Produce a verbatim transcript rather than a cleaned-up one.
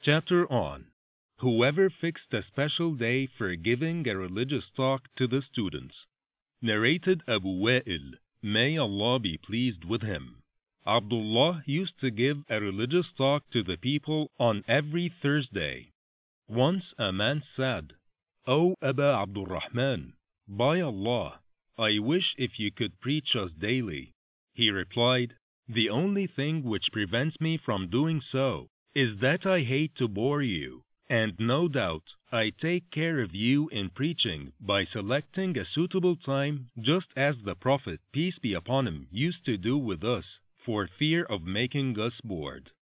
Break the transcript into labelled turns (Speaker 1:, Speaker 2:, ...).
Speaker 1: Chapter on Whoever fixed a special day for giving a religious talk to the students. Narrated Abu Wa'il, may Allah be pleased with him. Abdullah used to give a religious talk to the people on every Thursday. Once a man said, "O Aba Abdurrahman, by Allah, I wish if you could preach us daily." He replied, "The only thing which prevents me from doing so is that I hate to bore you, and no doubt I take care of you in preaching by selecting a suitable time, just as the Prophet, peace be upon him, used to do with us, for fear of making us bored."